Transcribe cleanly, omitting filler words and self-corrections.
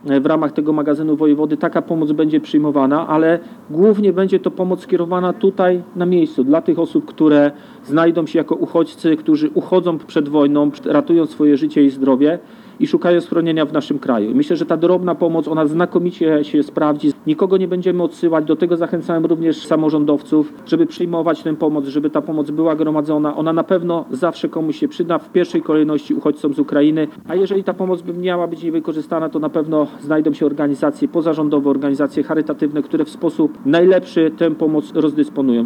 w ramach tego magazynu wojewody taka pomoc będzie przyjmowana, ale głównie będzie to pomoc skierowana tutaj na miejscu dla tych osób, które znajdą się jako uchodźcy, którzy uchodzą przed wojną, ratują swoje życie i zdrowie i szukają schronienia w naszym kraju. Myślę, że ta drobna pomoc, ona znakomicie się sprawdzi. Nikogo nie będziemy odsyłać, do tego zachęcałem również samorządowców, żeby przyjmować tę pomoc, żeby ta pomoc była gromadzona. Ona na pewno zawsze komuś się przyda, w pierwszej kolejności uchodźcom z Ukrainy, a jeżeli ta pomoc by miała być niewykorzystana, to na pewno znajdą się organizacje pozarządowe, organizacje charytatywne, które w sposób najlepszy tę pomoc rozdysponują.